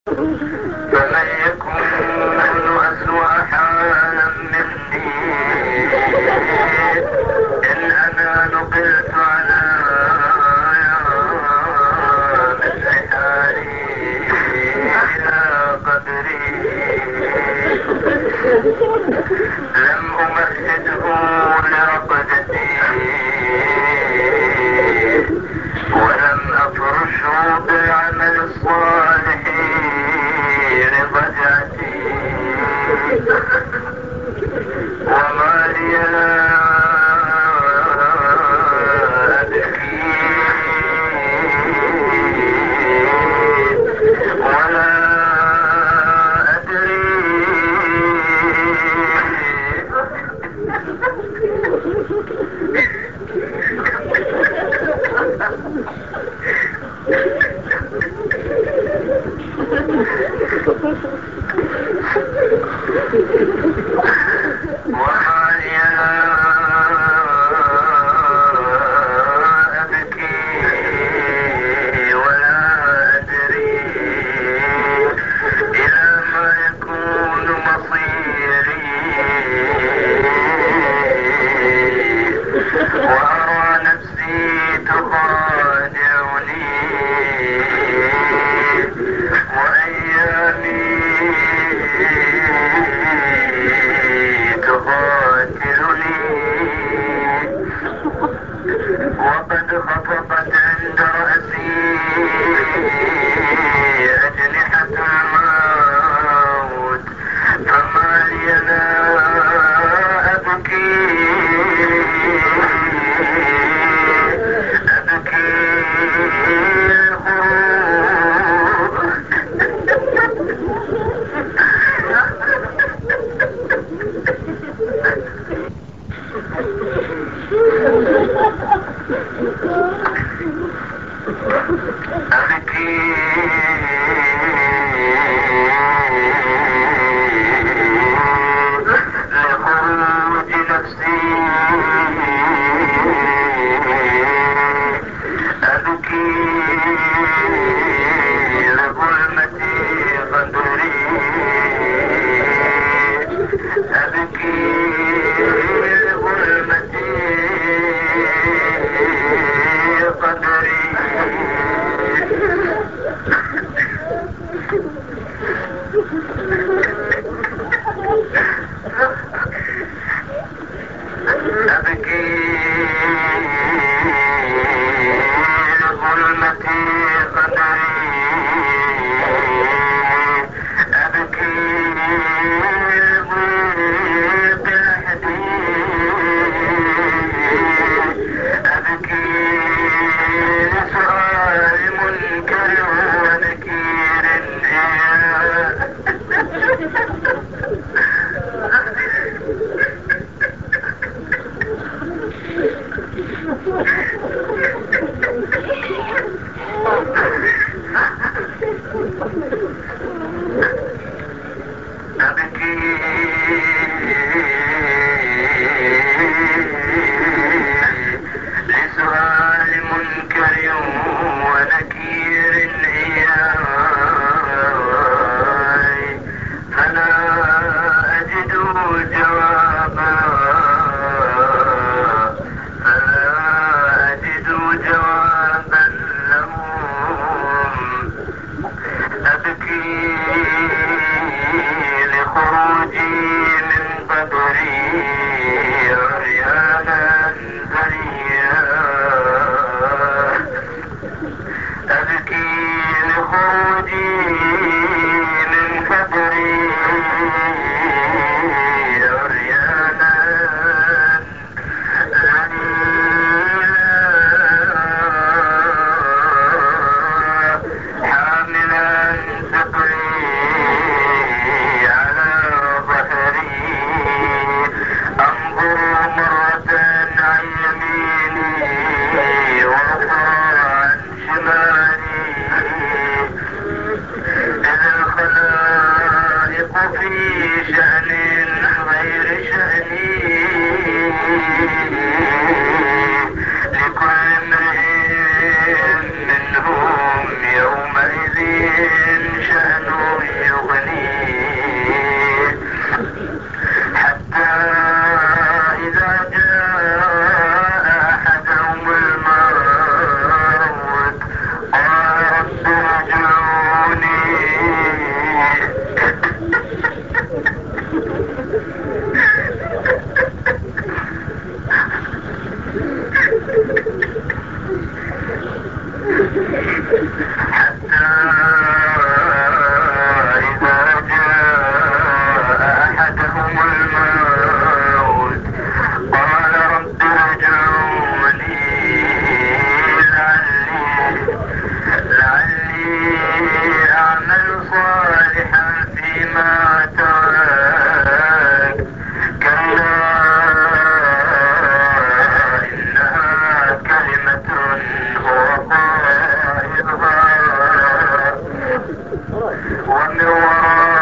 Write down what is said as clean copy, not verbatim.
فمن يكون أسوأ حالا مني إن أنا نقلت على مثل حالي إلى قدري لم أمهده لرقدتي ولم أفرشه بالعمل الصالح لضجعتي وما لي لا أبكي ولا أدري وقد خطبت عند رأسي أجنحة الموت فما لي لا أبكي لخروج نفسي أبكي لظلمة قدري أبكي لظلمة قدري أبكي لظلمة قدري أبكي لضيق لحدي أبكي لسؤال منكر ونكير لسؤال منكر ونكير إياي فلا أجد جوابا لهم أبكي لخروجي من قبري عريانا ذريا أبكي لخروجي من قبري عريانا حاملا ثقلي على ظهري أنظر مرة عن يميني وأخرى عن شمالي إذا الخلائق في شأن غير شأني لكل امرئ منهم يومئذ شأن صالحا فيما ترك كلا إنها كلمة هو قائلها ومن وراء